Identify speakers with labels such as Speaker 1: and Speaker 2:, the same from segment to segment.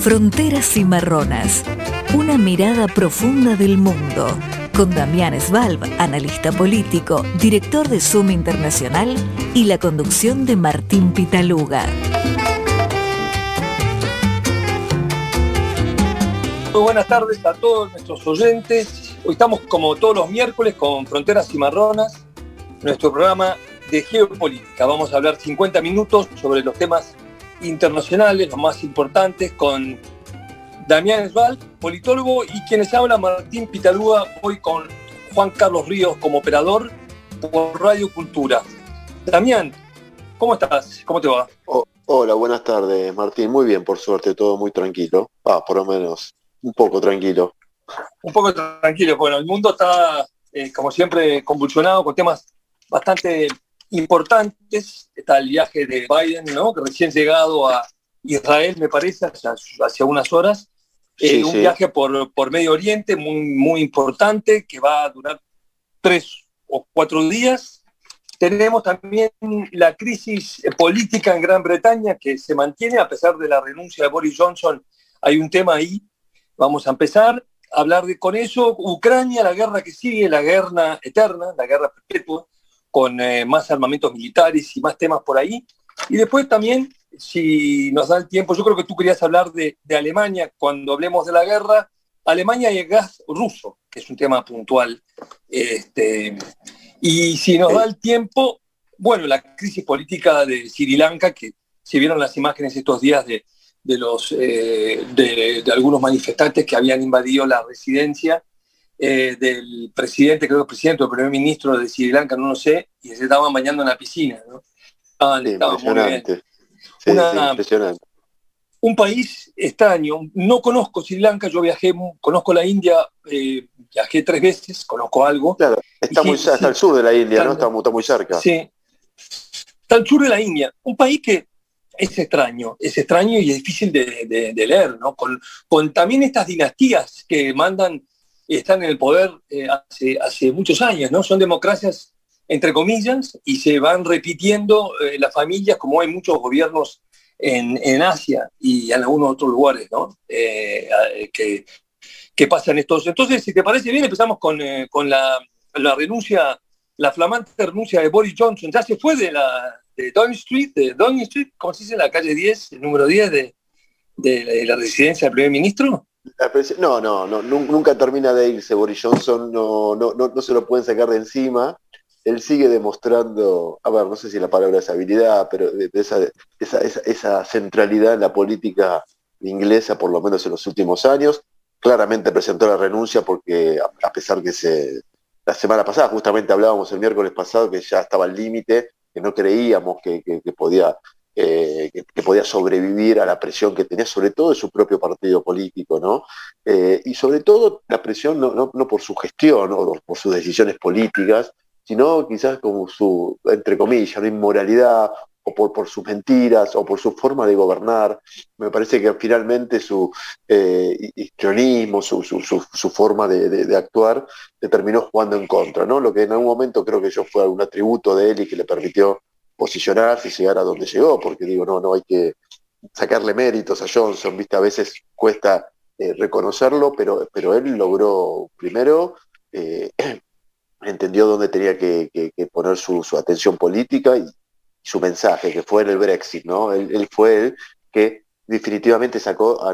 Speaker 1: Fronteras Cimarronas. Una mirada profunda del mundo. Con Damián Svalb, analista político, director de Zoom Internacional, y la conducción de Martín Pitaluga.
Speaker 2: Muy buenas tardes a todos nuestros oyentes. Hoy estamos como todos los miércoles con Fronteras Cimarronas, nuestro programa de geopolítica. Vamos a hablar 50 minutos sobre los temas internacionales, los más importantes, con Damián Svalb, politólogo, y quienes habla Martín Pitaluga, hoy con Juan Carlos Ríos como operador por Radio Cultura. Damián, ¿cómo estás? ¿Cómo te va?
Speaker 3: Hola, buenas tardes, Martín. Muy bien, por suerte, todo muy tranquilo. Por lo menos, un poco tranquilo.
Speaker 2: Un poco tranquilo. Bueno, el mundo está, como siempre, convulsionado con temas bastante importantes. Está el viaje de Biden, ¿no? Que recién llegado a Israel, me parece, hace unas horas.
Speaker 3: Sí.
Speaker 2: Un viaje por Medio Oriente muy importante, que va a durar 3 o 4 días. Tenemos también la crisis política en Gran Bretaña, que se mantiene a pesar de la renuncia de Boris Johnson. Hay un tema ahí. Vamos a empezar a hablar con eso. Ucrania, la guerra que sigue, la guerra eterna, la guerra perpetua, con más armamentos militares y más temas por ahí. Y después también, si nos da el tiempo, yo creo que tú querías hablar de Alemania cuando hablemos de la guerra. Alemania y el gas ruso, que es un tema puntual. Y si nos da el tiempo, bueno, la crisis política de Sri Lanka, que se vieron las imágenes estos días de algunos manifestantes que habían invadido la residencia del presidente, creo que el presidente o el primer ministro de Sri Lanka, no lo sé, y se estaban bañando en la piscina, ¿no?
Speaker 3: Impresionante. Sí, impresionante.
Speaker 2: Un país extraño. No conozco Sri Lanka, yo conozco la India, viajé 3 veces, conozco algo.
Speaker 3: Claro, está al sur de la India, ¿no? Está muy cerca.
Speaker 2: Sí, está al sur de la India. Un país que es extraño y es difícil de leer, ¿no? Con también estas dinastías que están en el poder hace muchos años, ¿no? Son democracias, entre comillas, y se van repitiendo las familias, como hay muchos gobiernos en Asia y en algunos otros lugares, ¿no? Que pasan estos. Entonces, si te parece bien, empezamos con la renuncia, la flamante renuncia de Boris Johnson. Ya se fue de Downing Street, ¿cómo se dice? La calle 10, el número 10 de la residencia del primer ministro.
Speaker 3: No, nunca termina de irse Boris Johnson, no se lo pueden sacar de encima. Él sigue demostrando, no sé si la palabra es habilidad, pero esa centralidad en la política inglesa, por lo menos en los últimos años. Claramente presentó la renuncia porque, a pesar que la semana pasada, justamente hablábamos el miércoles pasado, que ya estaba al límite, que no creíamos que podía sobrevivir a la presión que tenía, sobre todo de su propio partido político, ¿no? Y sobre todo la presión no por su gestión o por sus decisiones políticas, sino quizás como su, entre comillas, ¿no? Inmoralidad, o por sus mentiras, o por su forma de gobernar. Me parece que finalmente su histrionismo, su forma de actuar, le terminó jugando en contra, ¿no? Lo que en algún momento creo que yo fue un atributo de él y que le permitió posicionarse y llegar a donde llegó, porque digo, no hay que sacarle méritos a Johnson, ¿viste? A veces cuesta reconocerlo, pero él logró, primero, entendió dónde tenía que poner su atención política y su mensaje, que fue en el Brexit, ¿no? Él fue el que definitivamente sacó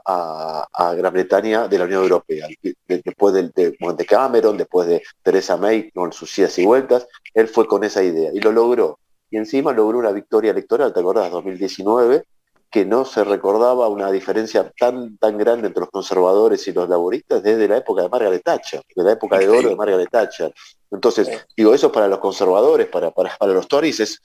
Speaker 3: a Gran Bretaña de la Unión Europea. Después de Cameron, después de Theresa May, con sus idas y vueltas, él fue con esa idea y lo logró. Y encima logró una victoria electoral, ¿te acordás? 2019, que no se recordaba una diferencia tan grande entre los conservadores y los laboristas desde la época de Margaret Thatcher, de la época de oro de Margaret Thatcher. Entonces, digo, eso para los conservadores, para los Tories,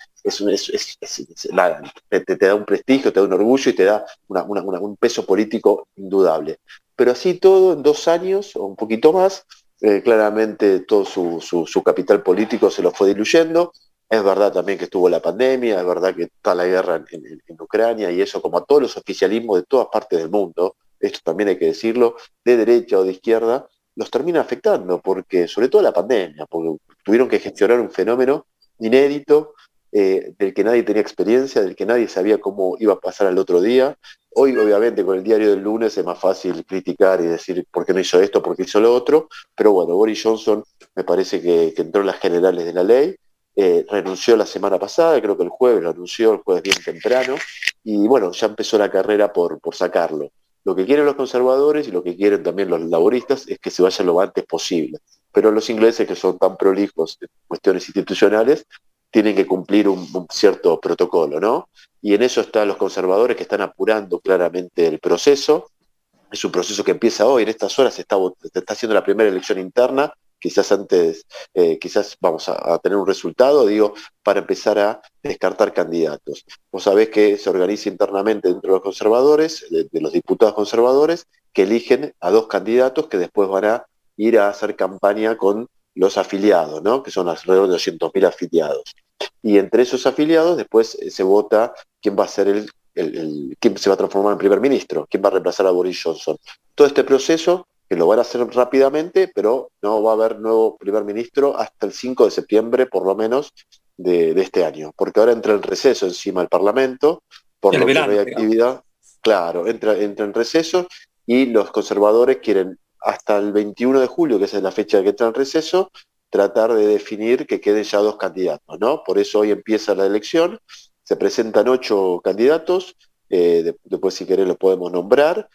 Speaker 3: te da un prestigio, te da un orgullo y te da un peso político indudable. Pero así todo, en 2 años o un poquito más, claramente todo su capital político se lo fue diluyendo. Es verdad también que estuvo la pandemia, es verdad que está la guerra en Ucrania, y eso, como a todos los oficialismos de todas partes del mundo, esto también hay que decirlo, de derecha o de izquierda, los termina afectando, porque sobre todo la pandemia, porque tuvieron que gestionar un fenómeno inédito, del que nadie tenía experiencia, del que nadie sabía cómo iba a pasar al otro día. Hoy, obviamente, con el diario del lunes es más fácil criticar y decir por qué no hizo esto, por qué hizo lo otro, pero bueno, Boris Johnson me parece que entró en las generales de la ley, renunció la semana pasada, creo que el jueves lo anunció, el jueves bien temprano, y bueno, ya empezó la carrera por sacarlo. Lo que quieren los conservadores y lo que quieren también los laboristas es que se vaya lo antes posible. Pero los ingleses, que son tan prolijos en cuestiones institucionales, tienen que cumplir un cierto protocolo, ¿no? Y en eso están los conservadores que están apurando claramente el proceso. Es un proceso que empieza hoy, en estas horas se está haciendo la primera elección interna, quizás antes, quizás vamos a tener un resultado, digo, para empezar a descartar candidatos. Vos sabés que se organiza internamente dentro de los conservadores, de los diputados conservadores, que eligen a 2 candidatos que después van a ir a hacer campaña con los afiliados, ¿no? Que son alrededor de 200.000 afiliados. Y entre esos afiliados después se vota quién va a ser quién se va a transformar en primer ministro, quién va a reemplazar a Boris Johnson. Todo este proceso, que lo van a hacer rápidamente, pero no va a haber nuevo primer ministro hasta el 5 de septiembre, por lo menos, de este año. Porque ahora entra en receso encima el Parlamento, por lo que no hay actividad. Claro, entra en receso y los conservadores quieren hasta el 21 de julio, que esa es la fecha que entra en receso, tratar de definir que queden ya 2 candidatos, ¿no? Por eso hoy empieza la elección, se presentan 8 candidatos, después si querés los podemos nombrar.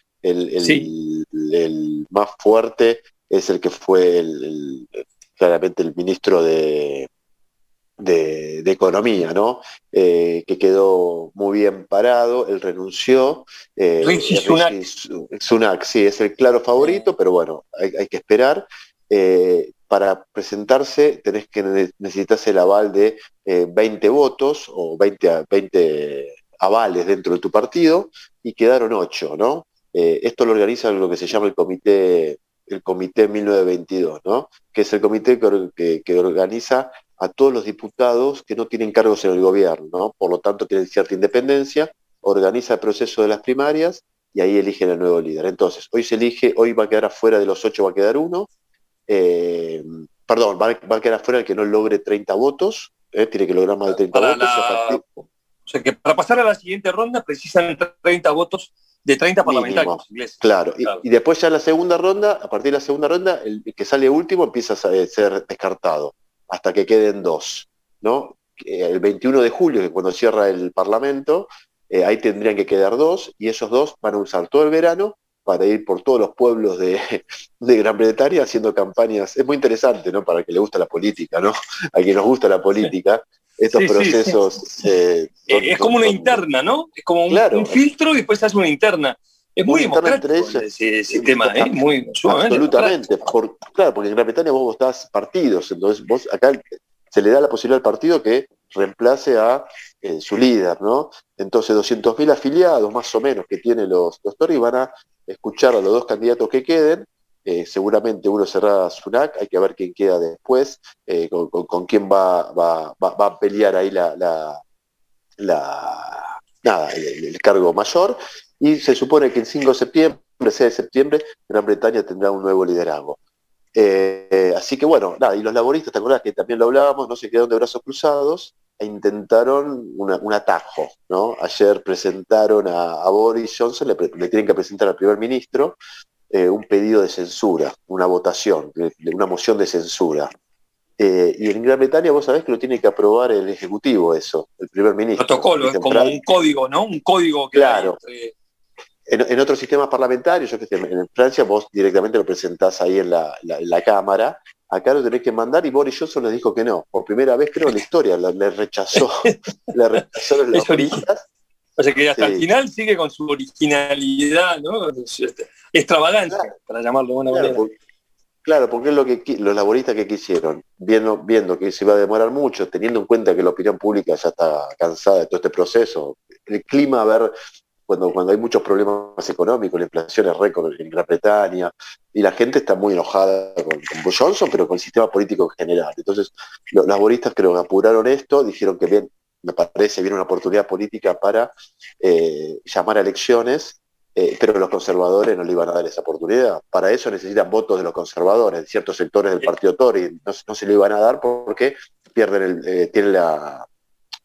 Speaker 3: El más fuerte es el que fue claramente el ministro de Economía, ¿no? Que quedó muy bien parado, él renunció.
Speaker 2: Rishi
Speaker 3: Sunak, sí, es el claro favorito, pero bueno, hay que esperar. Para presentarse necesitas el aval de 20 votos o 20 avales dentro de tu partido, y quedaron 8, ¿no? Esto lo organiza lo que se llama el comité 1922, ¿no? Que es el comité que organiza a todos los diputados que no tienen cargos en el gobierno, ¿no? Por lo tanto tienen cierta independencia, organiza el proceso de las primarias y ahí eligen al nuevo líder. Entonces, hoy va a quedar afuera de los 8, va a quedar uno. Perdón, va a quedar afuera el que no logre 30 votos, tiene que lograr más de 30 votos.
Speaker 2: O sea que para pasar a la siguiente ronda precisan 30 votos de 30 parlamentarios ingleses.
Speaker 3: Claro. Y después ya la segunda ronda, a partir de la segunda ronda, el que sale último empieza a ser descartado, hasta que queden 2, ¿no? El 21 de julio, que es cuando cierra el Parlamento, ahí tendrían que quedar 2, y esos 2 van a usar todo el verano para ir por todos los pueblos de Gran Bretaña haciendo campañas. Es muy interesante, ¿no? Para el que le gusta la política, ¿no? A quien nos gusta la política, estos procesos...
Speaker 2: Sí. Es como una interna, ¿no? Es como un filtro y después hace una interna. Es muy democrático ese tema, ¿eh? Muy
Speaker 3: absolutamente. Claro, porque en Gran Bretaña vos votás partidos, entonces vos acá se le da la posibilidad al partido que reemplace a su líder, ¿no? Entonces 200.000 afiliados más o menos que tienen los Tories van a escuchar a los 2 candidatos que queden. Seguramente uno será Sunak, hay que ver quién queda después, con quién va a pelear ahí el cargo mayor, y se supone que el 5 de septiembre, 6 de septiembre, Gran Bretaña tendrá un nuevo liderazgo. Así que bueno, nada, y los laboristas, ¿te acordás que también lo hablábamos? No se quedaron de brazos cruzados e intentaron un atajo, ¿no? Ayer presentaron a Boris Johnson, le tienen que presentar al primer ministro un pedido de censura, una votación, una moción de censura. Y en Gran Bretaña vos sabés que lo tiene que aprobar el Ejecutivo, eso, el primer ministro.
Speaker 2: Protocolo, es como un código, ¿no? Un código que
Speaker 3: claro. En otros sistemas parlamentarios, yo que sé, en Francia vos directamente lo presentás ahí en la Cámara. Acá lo tenés que mandar, y Boris Johnson les dijo que no. Por primera vez, creo, en la historia le rechazó los laboristas.
Speaker 2: O sea que hasta el final sigue con su originalidad, ¿no? Extravagancia, para llamarlo de una manera.
Speaker 3: Claro, porque es lo que los laboristas que quisieron, viendo que se iba a demorar mucho, teniendo en cuenta que la opinión pública ya está cansada de todo este proceso, el clima, a ver, cuando hay muchos problemas económicos, la inflación es récord en Gran Bretaña, y la gente está muy enojada con Johnson, pero con el sistema político en general. Entonces, los laboristas creo que apuraron esto, dijeron que bien, me parece bien una oportunidad política para llamar a elecciones, pero los conservadores no le iban a dar esa oportunidad. Para eso necesitan votos de los conservadores, de ciertos sectores del partido Tory, no se lo iban a dar porque tienen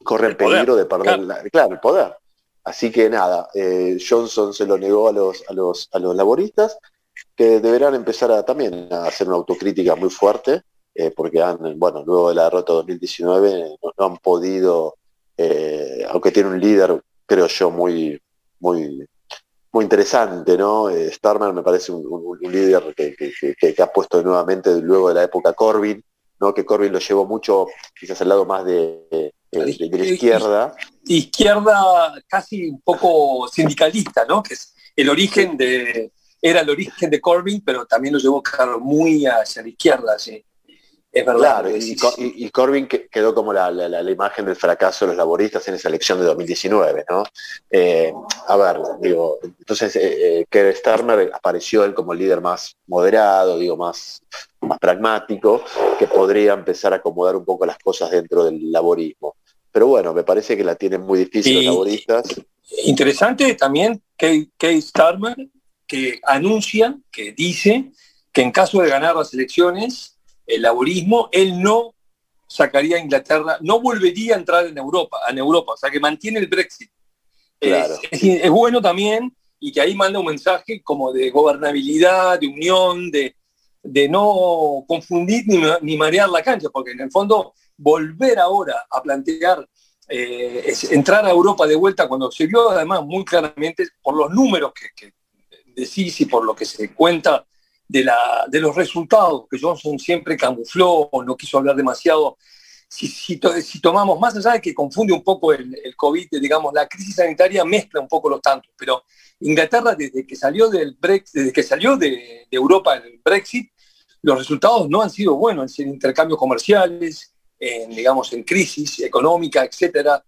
Speaker 3: corren peligro de perder, el poder. Así que nada, Johnson se lo negó a los laboristas, que deberán empezar también a hacer una autocrítica muy fuerte, porque luego de la derrota de 2019 no han podido, aunque tiene un líder, creo yo, muy, muy, muy interesante, ¿no? Starmer me parece un líder que ha puesto nuevamente luego de la época Corbyn, ¿no? Que Corbyn lo llevó mucho, quizás al lado más de la izquierda.
Speaker 2: Izquierda casi un poco sindicalista, ¿no? Que es el origen era el origen de Corbyn, pero también lo llevó muy hacia la izquierda, sí. Es verdad.
Speaker 3: Claro, y Corbyn quedó como la imagen del fracaso de los laboristas en esa elección de 2019, ¿no? Entonces Keir Starmer apareció él como el líder más moderado, más pragmático, que podría empezar a acomodar un poco las cosas dentro del laborismo. Pero bueno, me parece que la tienen muy difícil los laboristas.
Speaker 2: Interesante también Keir Starmer, que anuncia, que dice que en caso de ganar las elecciones, el laborismo, él no sacaría a Inglaterra, no volvería a entrar en Europa, o sea que mantiene el Brexit.
Speaker 3: Claro.
Speaker 2: Es bueno también, y que ahí manda un mensaje como de gobernabilidad, de unión, de no confundir ni marear la cancha, porque en el fondo volver ahora a plantear entrar a Europa de vuelta, cuando se vio además muy claramente por los números que decís y por lo que se cuenta de los resultados, que Johnson siempre camufló, no quiso hablar demasiado. Si tomamos, más allá de que confunde un poco el COVID, digamos, la crisis sanitaria mezcla un poco los tantos, pero Inglaterra, desde que salió de Europa el Brexit, los resultados no han sido buenos en intercambios comerciales, en crisis económica, etcétera.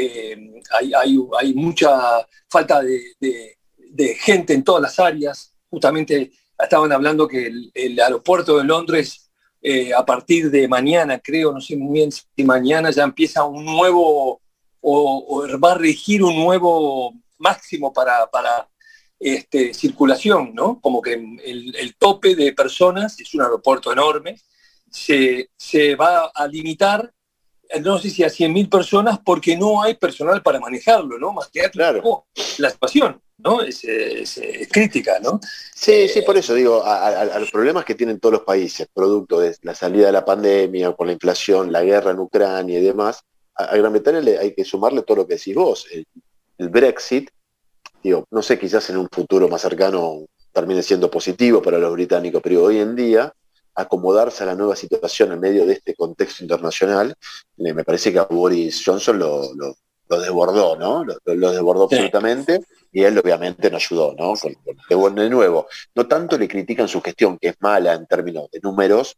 Speaker 2: Hay mucha falta de gente en todas las áreas. Justamente estaban hablando que el aeropuerto de Londres, a partir de mañana, creo, no sé muy bien si mañana ya empieza un nuevo, o va a regir un nuevo máximo para circulación, ¿no? Como que el tope de personas, es un aeropuerto enorme, se va a limitar, no sé si a 100.000 personas, porque no hay personal para manejarlo, ¿no? Más que
Speaker 3: claro.
Speaker 2: La situación, ¿no? Es crítica, ¿no?
Speaker 3: Sí, por eso digo, a los problemas que tienen todos los países, producto de la salida de la pandemia, con la inflación, la guerra en Ucrania y demás, a Gran Bretaña hay que sumarle todo lo que decís vos. El Brexit, no sé, quizás en un futuro más cercano termine siendo positivo para los británicos, pero hoy en día acomodarse a la nueva situación en medio de este contexto internacional, me parece que a Boris Johnson lo desbordó, ¿no? Lo desbordó absolutamente, y él obviamente no ayudó, ¿no? De nuevo, no tanto le critican su gestión, que es mala en términos de números,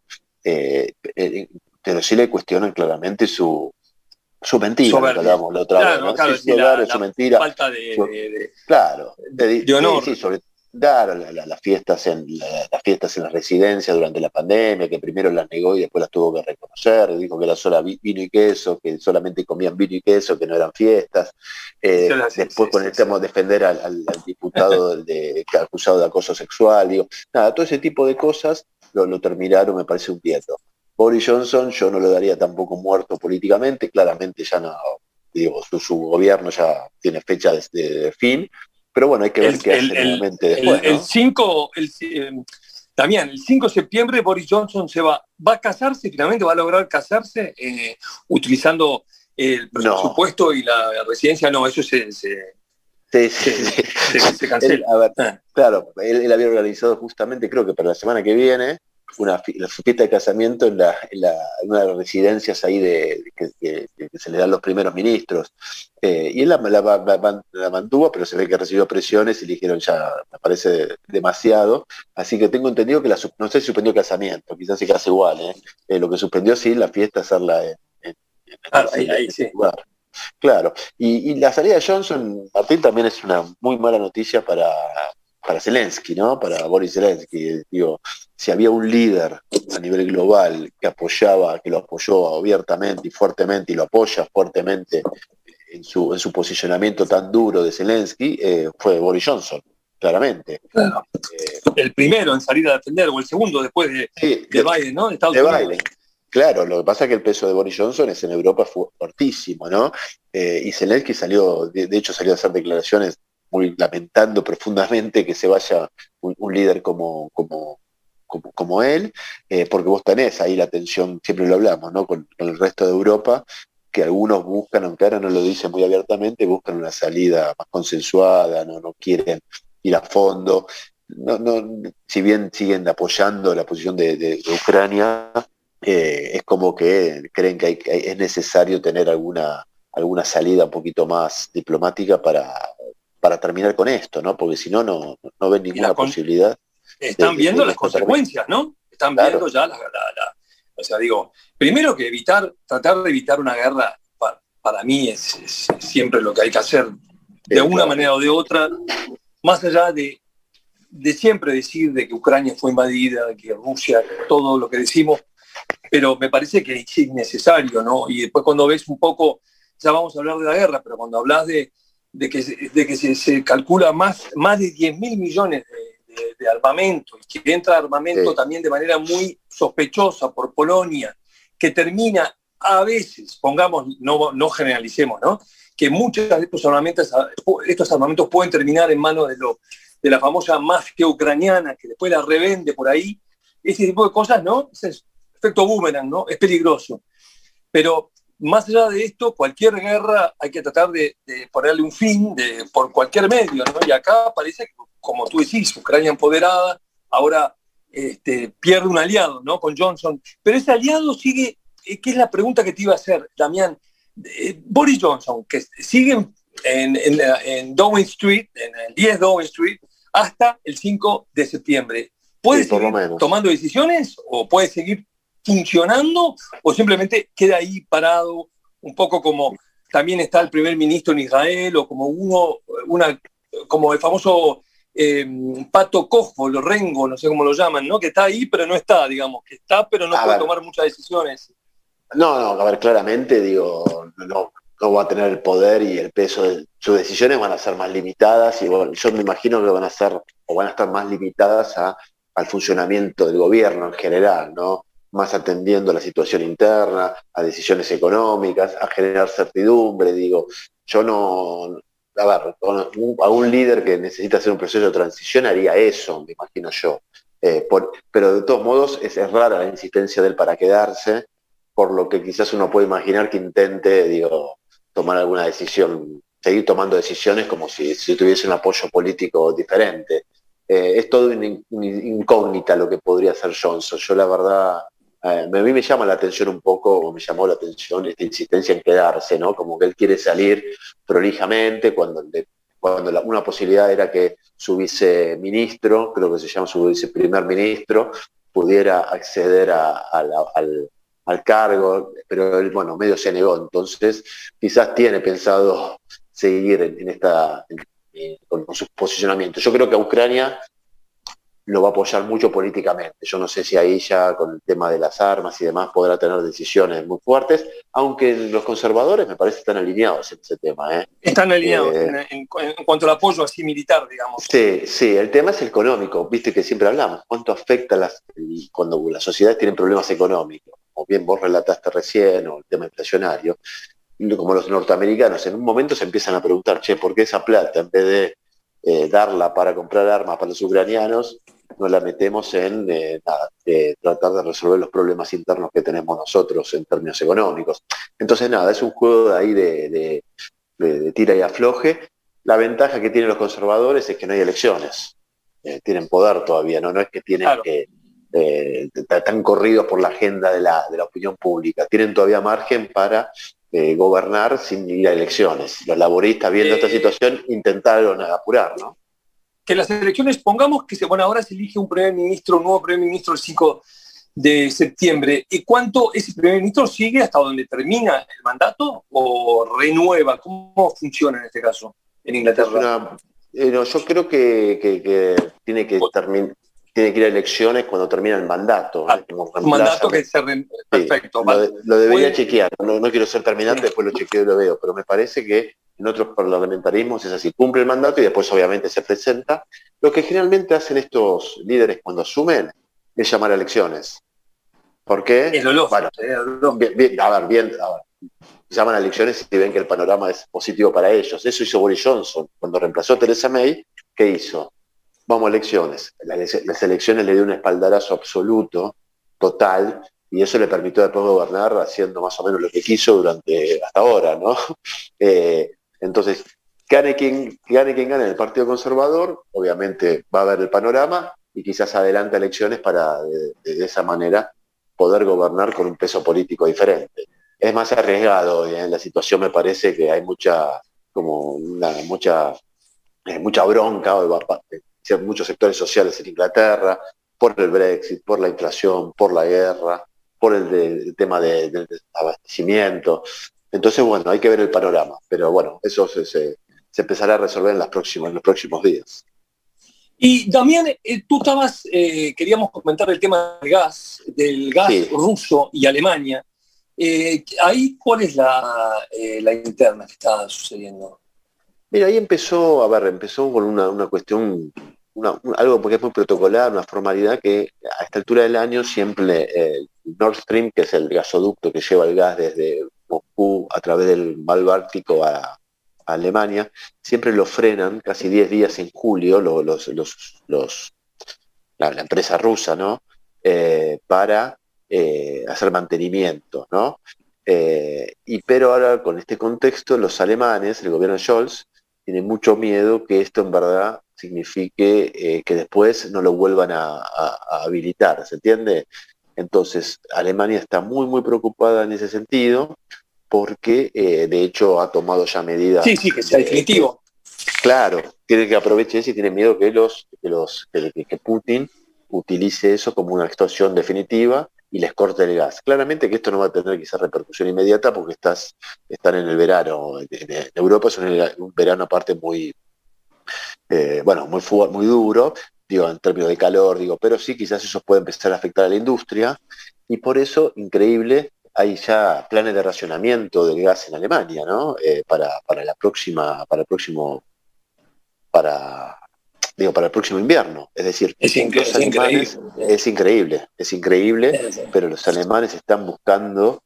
Speaker 3: pero sí le cuestionan claramente su mentira, lo que hablábamos la otra vez, ¿no?
Speaker 2: Claro,
Speaker 3: su mentira.
Speaker 2: Falta de
Speaker 3: honor. Sí, sobre las fiestas en las residencias durante la pandemia, que primero las negó y después las tuvo que reconocer, dijo que era solo vino y queso, que solamente comían vino y queso, que no eran fiestas. Después con el tema de defender al diputado acusado de acoso sexual, todo ese tipo de cosas lo terminaron, me parece, hundiendo. Boris Johnson yo no lo daría tampoco muerto políticamente, claramente ya no, su gobierno ya tiene fecha de fin, pero bueno, hay que ver qué hace nuevamente después.
Speaker 2: También el 5 de septiembre Boris Johnson va a casarse, finalmente va a lograr casarse utilizando el presupuesto y la residencia. No, eso se cancela.
Speaker 3: Claro, él había organizado justamente, creo que para la semana que viene, la fiesta de casamiento en una de las residencias ahí que se le dan los primeros ministros, y él la mantuvo, pero se ve que recibió presiones y le dijeron ya, me parece demasiado, así que tengo entendido que no sé si suspendió el casamiento, quizás se case igual, lo que suspendió sí la fiesta, hacerla en ese lugar. Claro, y la salida de Johnson, Martín, también es una muy mala noticia para Zelensky, ¿no? Para Boris Zelensky. Si había un líder a nivel global que lo apoyó abiertamente y fuertemente, y lo apoya fuertemente en su posicionamiento tan duro de Zelensky, fue Boris Johnson, claramente.
Speaker 2: Claro. El primero en salir a defender, o el segundo después de Biden, ¿no?
Speaker 3: De Biden. Claro, lo que pasa es que el peso de Boris Johnson en Europa fue fortísimo, ¿no? Y Zelensky salió, de hecho salió a hacer declaraciones muy lamentando profundamente que se vaya un líder como él, porque vos tenés ahí la tensión, siempre lo hablamos, ¿no? Con el resto de Europa, que algunos buscan, aunque ahora no lo dicen muy abiertamente, buscan una salida más consensuada, no quieren ir a fondo. Si bien siguen apoyando la posición de Ucrania, es como que creen que es necesario tener alguna salida un poquito más diplomática para terminar con esto, ¿no? Porque si no ven ninguna posibilidad.
Speaker 2: Están viendo
Speaker 3: de
Speaker 2: las consecuencias, ¿no? Están
Speaker 3: claro.
Speaker 2: viendo ya o sea, digo, primero que tratar de evitar una guerra, para mí es siempre lo que hay que hacer, de una manera o de otra, más allá de siempre decir de que Ucrania fue invadida, de que Rusia, todo lo que decimos, pero me parece que es innecesario, ¿no? Y después cuando ves un poco, ya vamos a hablar de la guerra, pero cuando hablas de que se calcula más de 10.000 millones de armamento, y que entra armamento también de manera muy sospechosa por Polonia, que termina a veces, pongamos, no generalicemos, ¿no? Que muchos de estos armamentos pueden terminar en manos de la famosa mafia ucraniana, que después la revende por ahí. Ese tipo de cosas, ¿no? Ese efecto boomerang, ¿no? Es peligroso. Pero más allá de esto, cualquier guerra hay que tratar de ponerle un fin por cualquier medio, ¿no? Y acá parece que, como tú decís, Ucrania empoderada, ahora pierde un aliado, ¿no? Con Johnson. Pero ese aliado sigue, ¿qué es la pregunta que te iba a hacer, Damián? Boris Johnson, que sigue en Downing Street, en el 10 Downing Street, hasta el 5 de septiembre. ¿Puede seguir tomando decisiones o puede seguir funcionando o simplemente queda ahí parado, un poco como también está el primer ministro en Israel o como como el famoso pato cojo, lo rengo, no sé cómo lo llaman, ¿no? Que está ahí pero no está, digamos, que está pero no puede tomar muchas decisiones?
Speaker 3: No, a ver, claramente, digo, no va a tener el poder y el peso de sus decisiones van a ser más limitadas y bueno, yo me imagino que van a estar más limitadas al funcionamiento del gobierno en general, ¿no? Más atendiendo a la situación interna, a decisiones económicas, a generar certidumbre, digo, a ver, a un líder que necesita hacer un proceso de transición haría eso, me imagino yo. Pero de todos modos es rara la insistencia de él para quedarse, por lo que quizás uno puede imaginar que intente, digo, tomar alguna decisión, seguir tomando decisiones como si tuviese un apoyo político diferente. Es todo una incógnita lo que podría hacer Johnson. Yo la verdad, a mí me llama la atención un poco, o me llamó la atención esta insistencia en quedarse, ¿no? Como que él quiere salir prolijamente cuando una posibilidad era que viceministro, creo que se llama su viceprimer ministro, pudiera acceder al cargo, pero él, bueno, medio se negó, entonces quizás tiene pensado seguir con su posicionamiento. Yo creo que a Ucrania lo va a apoyar mucho políticamente. Yo no sé si ahí ya con el tema de las armas y demás podrá tener decisiones muy fuertes, aunque los conservadores me parece están alineados en ese tema.
Speaker 2: Están alineados en cuanto al apoyo así militar, digamos.
Speaker 3: Sí, el tema es el económico, viste que siempre hablamos, cuánto afecta cuando las sociedades tienen problemas económicos, como bien vos relataste recién, o el tema inflacionario, como los norteamericanos en un momento se empiezan a preguntar, ¿por qué esa plata, en vez de darla para comprar armas para los ucranianos, no la metemos en tratar de resolver los problemas internos que tenemos nosotros en términos económicos? Entonces nada, es un juego de ahí de tira y afloje. La ventaja que tienen los conservadores es que no hay elecciones, tienen poder todavía, no es que tienen que están corridos por la agenda de la opinión pública, tienen todavía margen para gobernar sin ir a elecciones. Los laboristas, viendo esta situación, intentaron apurar, ¿no?
Speaker 2: Que las elecciones, pongamos que ahora se elige un nuevo primer ministro el 5 de septiembre. ¿Y cuánto ese primer ministro sigue hasta donde termina el mandato o renueva? ¿Cómo funciona en este caso en Inglaterra?
Speaker 3: Yo creo que tiene que ir a elecciones cuando termina el mandato.
Speaker 2: Un mandato que se perfecto.
Speaker 3: Sí, lo debería chequear. No quiero ser terminante, después lo chequeo y lo veo, pero me parece que en otros parlamentarismos es así, cumple el mandato y después obviamente se presenta. Lo que generalmente hacen estos líderes cuando asumen es llamar a elecciones. ¿Por qué?
Speaker 2: Es lo lógico.
Speaker 3: Bueno, a ver, llaman a elecciones y ven que el panorama es positivo para ellos. Eso hizo Boris Johnson. Cuando reemplazó a Theresa May, ¿qué hizo? Vamos a elecciones. Las elecciones le dio un espaldarazo absoluto, total, y eso le permitió después gobernar haciendo más o menos lo que quiso hasta ahora, ¿no? Entonces, gane quien gane en el Partido Conservador, obviamente va a ver el panorama y quizás adelante elecciones para de esa manera poder gobernar con un peso político diferente. Es más arriesgado, en la situación me parece que hay mucha bronca, muchos sectores sociales en Inglaterra, por el Brexit, por la inflación, por la guerra, por el tema del abastecimiento. Entonces, bueno, hay que ver el panorama, pero bueno, eso se empezará a resolver en los próximos días.
Speaker 2: Y Damián, tú queríamos comentar el tema del gas
Speaker 3: Sí.
Speaker 2: ruso y Alemania. Ahí, ¿cuál es la interna que está sucediendo?
Speaker 3: Mira, ahí empezó con una cuestión, algo porque es muy protocolar, una formalidad que a esta altura del año siempre el Nord Stream, que es el gasoducto que lleva el gas desde Moscú a través del mar Báltico a Alemania, siempre lo frenan casi 10 días en julio la empresa rusa, ¿no? Para hacer mantenimiento, ¿no? Pero ahora con este contexto los alemanes, el gobierno de Scholz, tiene mucho miedo que esto en verdad signifique que después no lo vuelvan a habilitar, ¿se entiende? Entonces, Alemania está muy, muy preocupada en ese sentido, porque de hecho ha tomado ya medidas.
Speaker 2: Sí, que sea definitivo.
Speaker 3: Claro, tiene que aprovechar eso y tiene miedo que Putin utilice eso como una extorsión definitiva y les corte el gas. Claramente que esto no va a tener quizás repercusión inmediata porque están en el verano. En Europa es un verano aparte muy, muy duro, digo, en términos de calor, pero sí quizás eso puede empezar a afectar a la industria y por eso, increíble, hay ya planes de racionamiento del gas en Alemania, ¿no? Para el próximo invierno. Es decir, los alemanes, es increíble, pero los alemanes están buscando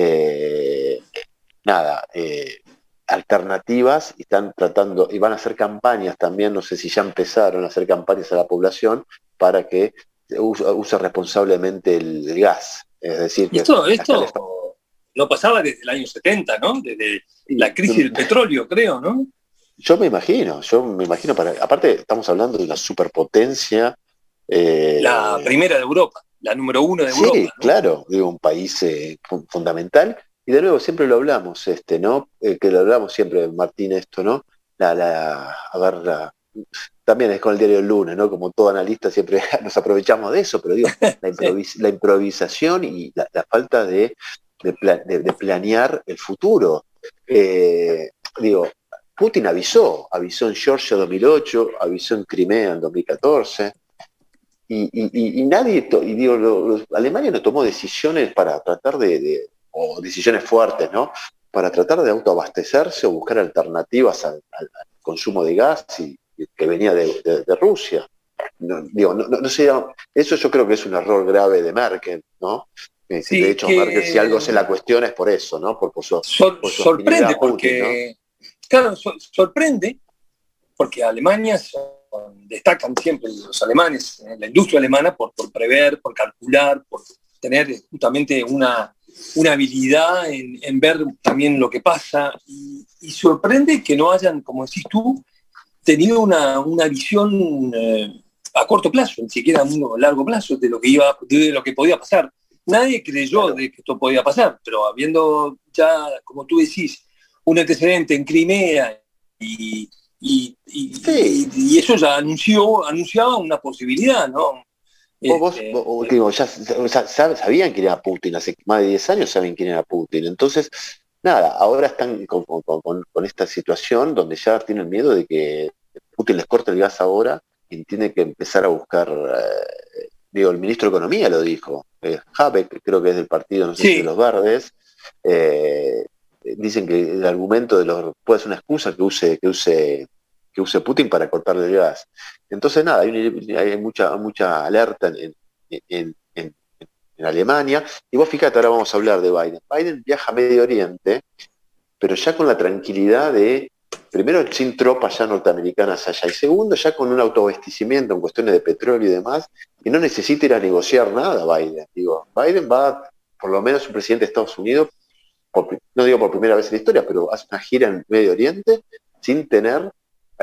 Speaker 3: alternativas y están tratando, y van a hacer campañas también, no sé si ya empezaron a hacer campañas a la población para que use responsablemente el gas. Es decir,
Speaker 2: que esto no pasaba desde el año 70, ¿no? Desde la crisis del petróleo, creo, ¿no?
Speaker 3: Yo me imagino, aparte estamos hablando de una superpotencia.
Speaker 2: La primera de Europa, la número 1 de Europa.
Speaker 3: Sí,
Speaker 2: ¿no?
Speaker 3: Claro, un país fundamental. Y de nuevo, siempre lo hablamos, ¿no? Que lo hablamos siempre, Martín, esto, ¿no? También es con el diario del lunes, ¿no? Como todo analista siempre nos aprovechamos de eso, pero la improvisación y la falta de planear el futuro. Putin avisó en Georgia 2008, avisó en Crimea en 2014, y nadie, Alemania no tomó decisiones para tratar o decisiones fuertes, ¿no? Para tratar de autoabastecerse o buscar alternativas al consumo de gas que venía de Rusia. No sé, eso yo creo que es un error grave de Merkel, ¿no?
Speaker 2: Sí,
Speaker 3: de hecho, Merkel, si algo se la cuestiona es por eso, ¿no? Por su
Speaker 2: sorprende,
Speaker 3: Putin,
Speaker 2: porque, ¿no? Claro, sorprende, porque Alemania destacan siempre los alemanes, la industria alemana, por prever, por calcular, por tener justamente una habilidad en ver también lo que pasa, y sorprende que no hayan, como decís tú, tenido una visión a corto plazo, ni siquiera a un largo plazo de lo que podía pasar. Nadie creyó de que esto podía pasar, pero habiendo ya, como tú decís, un antecedente en Crimea y eso ya anunciaba una posibilidad, ¿no?
Speaker 3: Sabían quién era Putin, hace más de 10 años saben quién era Putin. Entonces, nada, ahora están con esta situación donde ya tienen miedo de que Putin les corte el gas ahora y tiene que empezar a buscar, el ministro de Economía lo dijo, Habeck, creo que es del partido, no sé si de los Verdes, dicen que el argumento puede ser una excusa que use Putin para cortarle el gas. Entonces, nada, hay mucha alerta en en Alemania. Y vos fíjate, ahora vamos a hablar de Biden. Biden viaja a Medio Oriente, pero ya con la tranquilidad de, primero, sin tropas ya norteamericanas allá, y segundo, ya con un autoabastecimiento en cuestiones de petróleo y demás, y no necesita ir a negociar nada Biden. Digo, Biden va, por lo menos un presidente de Estados Unidos, no digo por primera vez en la historia, pero hace una gira en Medio Oriente sin tener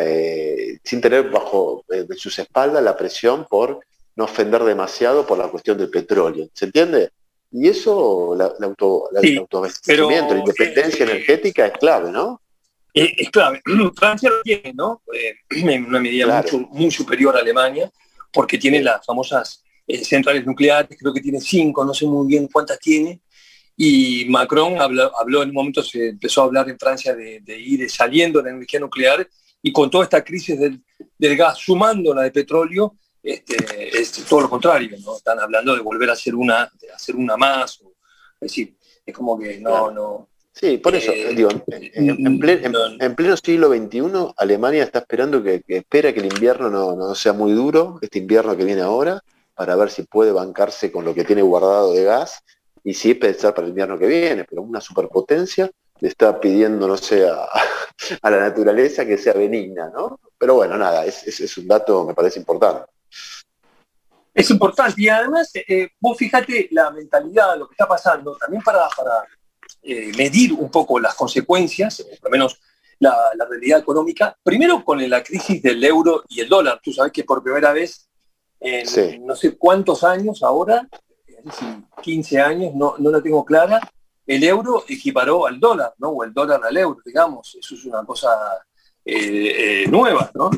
Speaker 3: bajo de sus espaldas la presión por no ofender demasiado por la cuestión del petróleo. ¿Se entiende? Y eso, el autoabastecimiento, la independencia energética es clave, ¿no?
Speaker 2: Es clave. Francia lo tiene, ¿no? En una medida claro, muy superior a Alemania, porque tiene las famosas centrales nucleares, creo que tiene 5, no sé muy bien cuántas tiene. Y Macron habló en un momento, se empezó a hablar en Francia de ir saliendo de la energía nuclear, y con toda esta crisis del gas, sumando la de petróleo, es todo lo contrario, ¿no? Están hablando de volver a hacer una más, es decir, es como que no.
Speaker 3: Sí, por eso, digo, en pleno siglo XXI, Alemania está esperando que espera que el invierno no sea muy duro, este invierno que viene ahora, para ver si puede bancarse con lo que tiene guardado de gas, y sí pensar para el invierno que viene, pero una superpotencia le está pidiendo, no sé, a la naturaleza que sea benigna, ¿no? Pero bueno, nada, es un dato, me parece importante.
Speaker 2: Es importante, y además, vos fíjate la mentalidad, lo que está pasando, también para medir un poco las consecuencias, por lo menos la realidad económica, primero con la crisis del euro y el dólar. Tú sabes que por primera vez en no sé cuántos años ahora, 15 años, no la tengo clara, el euro equiparó al dólar, ¿no? O el dólar al euro, digamos. Eso es una cosa nueva, ¿no?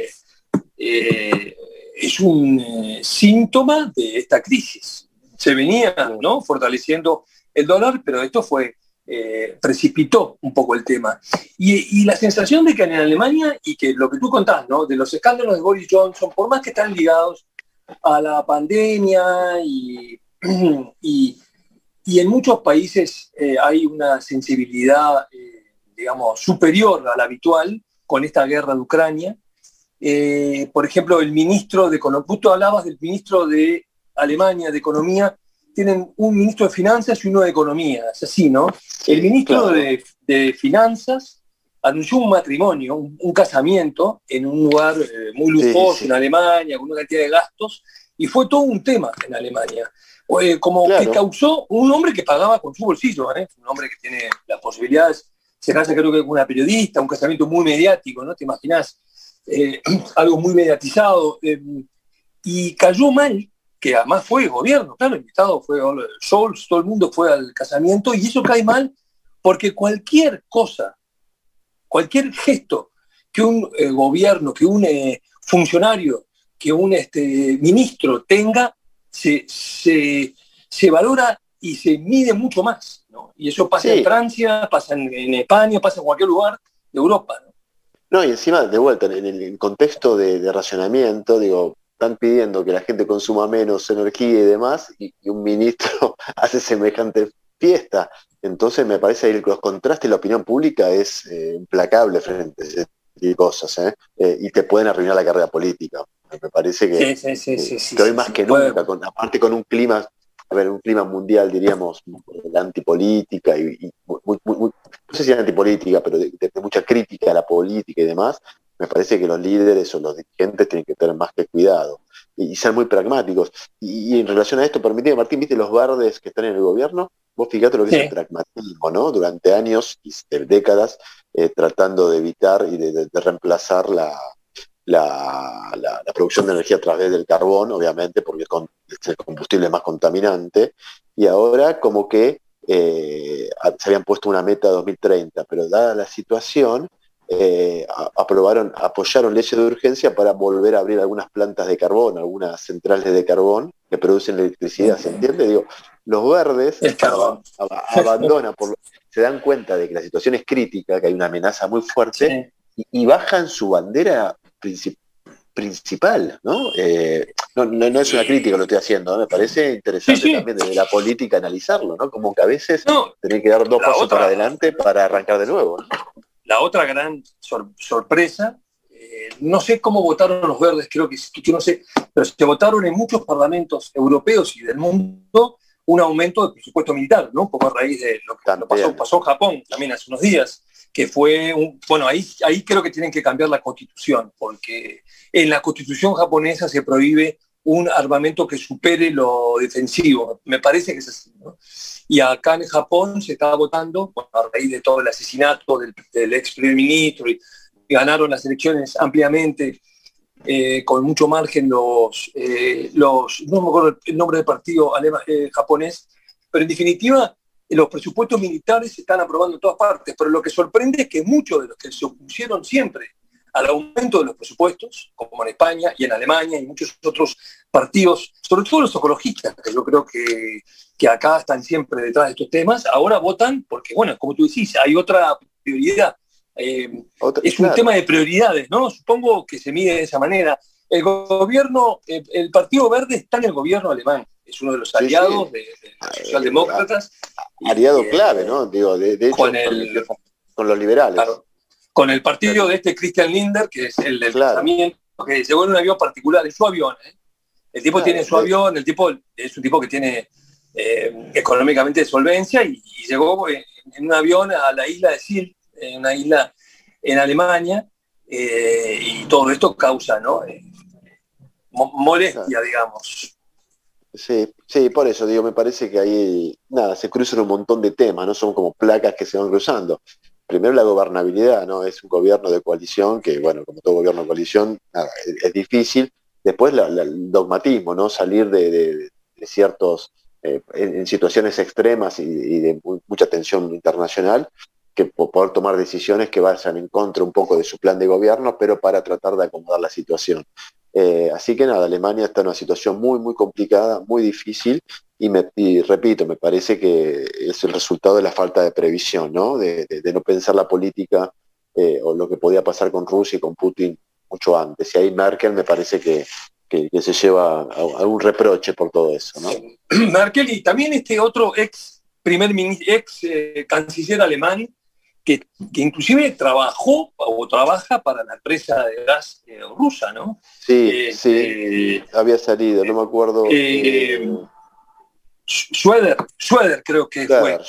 Speaker 2: Es un síntoma de esta crisis. Se venía, ¿no?, fortaleciendo el dólar, pero esto precipitó un poco el tema. Y la sensación de que en Alemania, y que lo que tú contás, ¿no?, de los escándalos de Boris Johnson, por más que están ligados a la pandemia y en muchos países hay una sensibilidad, digamos, superior a la habitual con esta guerra de Ucrania. Por ejemplo, el ministro de Economía, tú hablabas del ministro de Alemania de Economía, tienen un ministro de Finanzas y uno de Economía, es así, ¿no? Sí, el ministro claro. de Finanzas anunció un matrimonio, un casamiento en un lugar muy lujoso en Alemania, con una cantidad de gastos, y fue todo un tema en Alemania. Que causó un hombre que pagaba con su bolsillo, un hombre que tiene las posibilidades, se casa creo que con una periodista, un casamiento muy mediático, ¿no? ¿Te imaginás? Algo muy mediatizado, y cayó mal, que además fue el gobierno, claro, invitado fue Scholz, todo el mundo fue al casamiento, y eso cae mal porque cualquier cosa, cualquier gesto que un gobierno, que un funcionario, que un ministro tenga, se valora y se mide mucho más, ¿no? Y eso pasa en Francia, pasa en España, pasa en cualquier lugar de Europa, ¿no?
Speaker 3: No, y encima, de vuelta, en el contexto de racionamiento, digo, están pidiendo que la gente consuma menos energía y demás, y un ministro hace semejante fiesta. Entonces me parece que los contrastes, la opinión pública es implacable frente a ese tipo de cosas, y te pueden arruinar la carrera política. Me parece que hoy más que nunca, aparte con un clima, un clima mundial, diríamos, de antipolítica, y muy, no sé si antipolítica, pero de mucha crítica a la política y demás. Me parece que los líderes o los dirigentes tienen que tener más que cuidado y ser muy pragmáticos. Y en relación a esto, permíteme, Martín, ¿viste los verdes que están en el gobierno? Vos fíjate lo que es el pragmatismo, ¿no? Durante años y décadas tratando de evitar y de reemplazar la producción de energía a través del carbón, obviamente, porque es el combustible más contaminante, y ahora como que se habían puesto una meta 2030, pero dada la situación, apoyaron leyes de urgencia para volver a abrir algunas plantas de carbón, algunas centrales de carbón que producen electricidad, ¿se entiende? Digo, los verdes abandonan, se dan cuenta de que la situación es crítica, que hay una amenaza muy fuerte, y bajan su bandera principal, ¿no? No es una crítica lo estoy haciendo, ¿no? Me parece interesante también desde la política analizarlo, ¿no? Como que a veces tenés que dar 2 pasos para adelante para arrancar de nuevo, ¿no?
Speaker 2: La otra gran sorpresa, no sé cómo votaron los verdes, creo que no sé, pero se votaron en muchos parlamentos europeos y del mundo un aumento del presupuesto militar, ¿no? Un poco a raíz de lo que pasó en Japón también hace unos días, que fue ahí creo que tienen que cambiar la constitución, porque en la constitución japonesa se prohíbe un armamento que supere lo defensivo. Me parece que es así, ¿no? Y acá en Japón se estaba votando, a raíz de todo el asesinato del ex primer ministro, y ganaron las elecciones ampliamente, con mucho margen no me acuerdo el nombre del partido japonés, pero en definitiva los presupuestos militares se están aprobando en todas partes, pero lo que sorprende es que muchos de los que se opusieron siempre al aumento de los presupuestos, como en España y en Alemania y muchos otros partidos, sobre todo los ecologistas, que yo creo que acá están siempre detrás de estos temas, ahora votan porque, bueno, como tú decís, hay otra prioridad. Es un tema de prioridades, ¿no? Supongo que se mide de esa manera. El gobierno, el Partido Verde está en el gobierno alemán, es uno de los aliados de los socialdemócratas.
Speaker 3: Aliado clave, ¿no? Digo, de hecho, con los liberales. Claro,
Speaker 2: con el partido de Christian Lindner, que es el del pensamiento, que llegó en un avión particular, en su avión. El tipo tiene su avión, el tipo es un tipo que tiene económicamente solvencia y llegó en un avión a la isla de Sylt, en una isla en Alemania, y todo esto causa, ¿no? Molestia, digamos.
Speaker 3: Sí, por eso digo, me parece que ahí se cruzan un montón de temas, ¿no? Son como placas que se van cruzando. Primero la gobernabilidad, ¿no? Es un gobierno de coalición que, bueno, como todo gobierno de coalición, es difícil. Después el dogmatismo, ¿no? Salir de ciertos, en situaciones extremas y de mucha tensión internacional, que poder tomar decisiones que vayan en contra un poco de su plan de gobierno, pero para tratar de acomodar la situación. Así que Alemania está en una situación muy, muy complicada, muy difícil, y repito, me parece que es el resultado de la falta de previsión, ¿no? De no pensar la política o lo que podía pasar con Rusia y con Putin mucho antes. Y ahí Merkel me parece que se lleva a un reproche por todo eso, ¿no?
Speaker 2: Merkel y también este otro ex canciller alemán, que inclusive trabajó o trabaja para la empresa de gas rusa, ¿no?
Speaker 3: Sí, había salido, no me acuerdo.
Speaker 2: Schroeder creo que fue.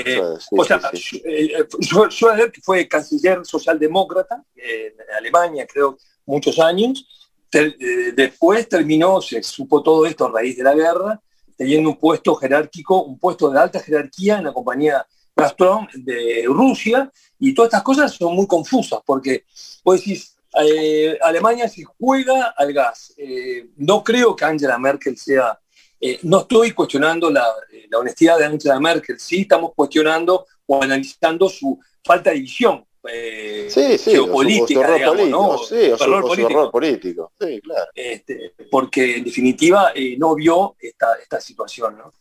Speaker 2: Schroeder, que fue canciller socialdemócrata en Alemania, creo, muchos años. Después se supo todo esto a raíz de la guerra, teniendo un puesto jerárquico, un puesto de alta jerarquía en la compañía Gazprom de Rusia, y todas estas cosas son muy confusas, porque vos decís, Alemania se juega al gas. No creo que Angela Merkel sea... no estoy cuestionando la honestidad de Angela Merkel, sí estamos cuestionando o analizando su falta de visión geopolítica,
Speaker 3: su error político. Sí, claro.
Speaker 2: Porque en definitiva no vio esta situación, ¿no?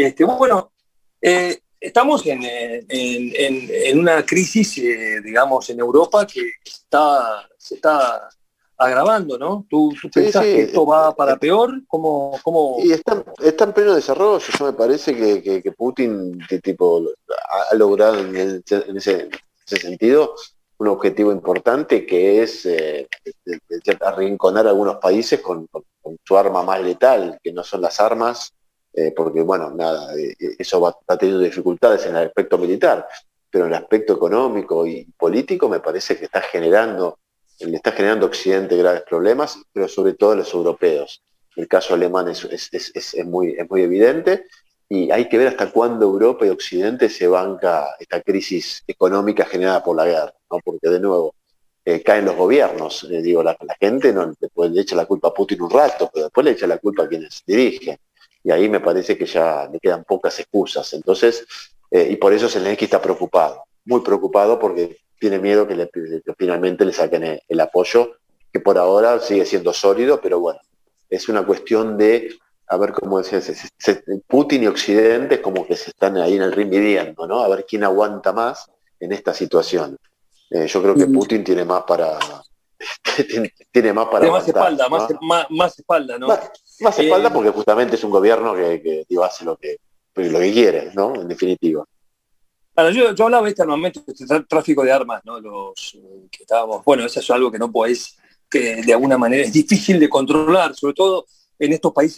Speaker 2: Estamos en una crisis, digamos, en Europa que se está agravando, ¿no? ¿Tú pensás que esto va para peor? ¿Cómo?
Speaker 3: Y está en pleno desarrollo. Yo me parece que Putin ha logrado en ese sentido un objetivo importante, que es arrinconar a algunos países con su arma más letal, que no son las armas, porque bueno, eso va teniendo dificultades en el aspecto militar, pero en el aspecto económico y político me parece que le está generando a Occidente graves problemas, pero sobre todo a los europeos. El caso alemán es muy evidente, y hay que ver hasta cuándo Europa y Occidente se banca esta crisis económica generada por la guerra, ¿no? Porque de nuevo caen los gobiernos. La gente no le echa la culpa a Putin un rato, pero después le echa la culpa a quienes dirigen. Y ahí me parece que ya le quedan pocas excusas. Entonces, y por eso Zelensky está preocupado, muy preocupado, porque tiene miedo que finalmente le saquen el apoyo, que por ahora sigue siendo sólido, pero bueno, es una cuestión de, a ver cómo decías, Putin y Occidente como que se están ahí en el ring midiendo, ¿no? A ver quién aguanta más en esta situación. Yo creo que Putin tiene más para... tiene más
Speaker 2: espalda, ¿no? más espalda, ¿no?
Speaker 3: Más espalda, porque justamente es un gobierno que hace lo que quiere, ¿no? En definitiva.
Speaker 2: Ahora, yo hablaba de este armamento, de este tráfico de armas, ¿no? Que estábamos, bueno, eso es algo que no podés, que de alguna manera es difícil de controlar, sobre todo en estos países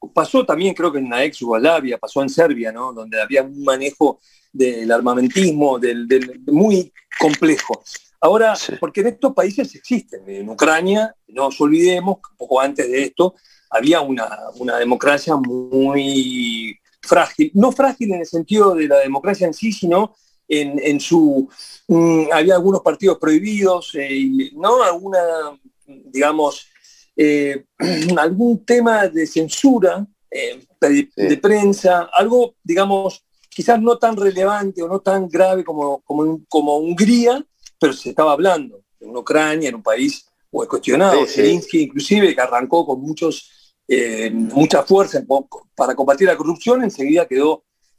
Speaker 2: pasó también, creo que en la ex Yugoslavia, pasó en Serbia, ¿no? Donde había un manejo del armamentismo muy complejo. Ahora, sí. Porque en estos países existen, en Ucrania, no nos olvidemos, un poco antes de esto, había una democracia muy frágil, no frágil en el sentido de la democracia en sí, sino en su... había algunos partidos prohibidos, ¿no? Alguna, digamos, algún tema de censura de prensa, algo, digamos, quizás no tan relevante o no tan grave como Hungría, pero se estaba hablando en Ucrania, en un país muy cuestionado. Zelensky, inclusive, que arrancó con mucha fuerza para combatir la corrupción, enseguida quedó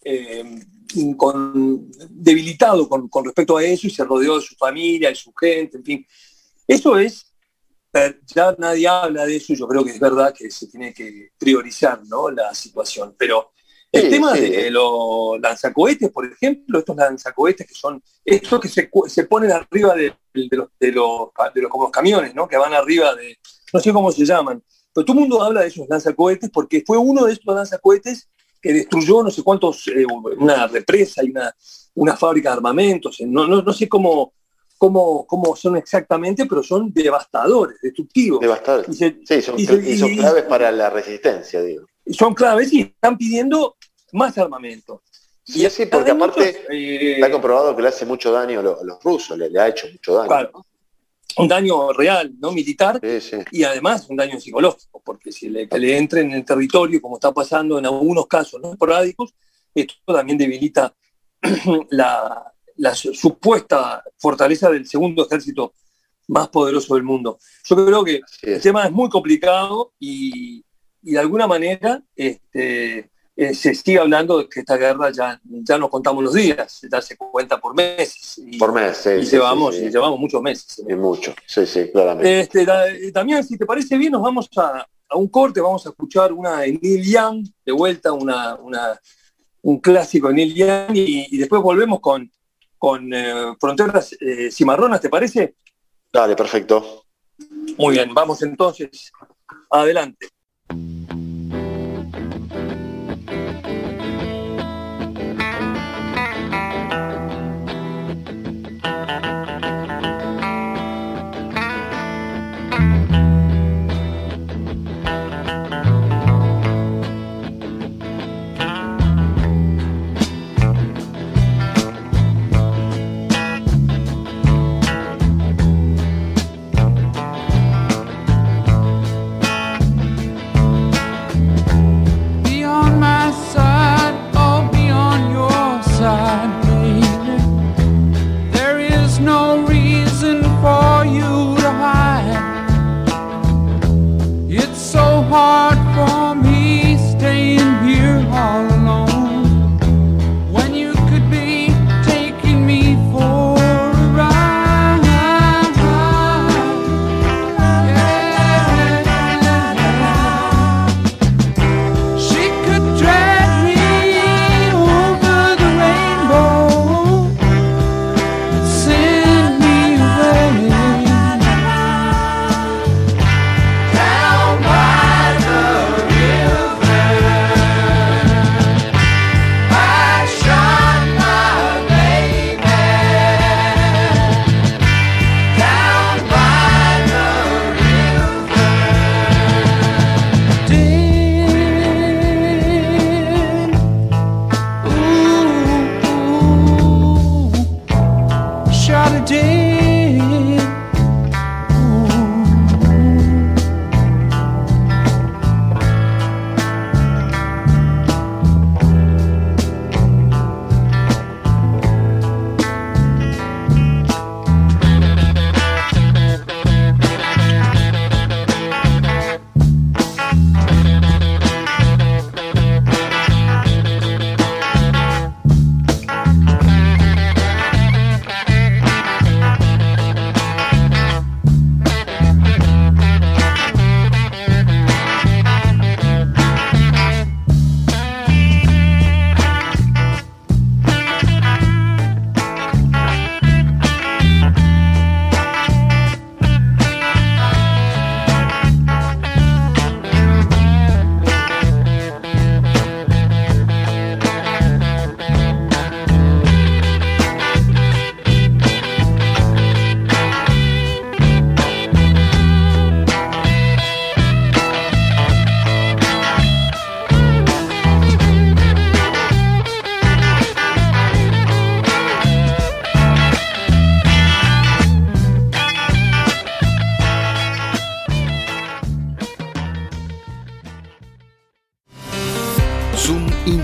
Speaker 2: debilitado con respecto a eso y se rodeó de su familia, de su gente, en fin. Eso es, ya nadie habla de eso, yo creo que es verdad que se tiene que priorizar, ¿no?, la situación, pero el tema de los lanzacohetes, por ejemplo, estos lanzacohetes que son estos que se ponen arriba de como los camiones, ¿no?, que van arriba de, no sé cómo se llaman, pero todo el mundo habla de esos lanzacohetes porque fue uno de estos lanzacohetes que destruyó no sé cuántos, una represa y una fábrica de armamentos, no sé cómo son exactamente, pero son devastadores, destructivos.
Speaker 3: Devastadores. Son claves para la resistencia, digo.
Speaker 2: Son claves y están pidiendo más armamento.
Speaker 3: Sí, porque aparte está comprobado que le hace mucho daño a los rusos, le ha hecho mucho daño.
Speaker 2: Claro, un daño real, ¿no?, militar, y además un daño psicológico, porque si le entren en el territorio, como está pasando en algunos casos, ¿no?, esporádicos, esto también debilita la supuesta fortaleza del segundo ejército más poderoso del mundo. Yo creo que el tema es muy complicado y de alguna manera se sigue hablando de que esta guerra ya nos contamos los días, ya se cuenta por meses.
Speaker 3: Por meses,
Speaker 2: y llevamos muchos meses.
Speaker 3: Y mucho, sí, claramente.
Speaker 2: También, si te parece bien, nos vamos a un corte, vamos a escuchar una de Neil Young, de vuelta un clásico de Neil Young, y después volvemos con Fronteras Cimarronas, ¿te parece?
Speaker 3: Dale, perfecto.
Speaker 2: Muy bien, vamos entonces, adelante.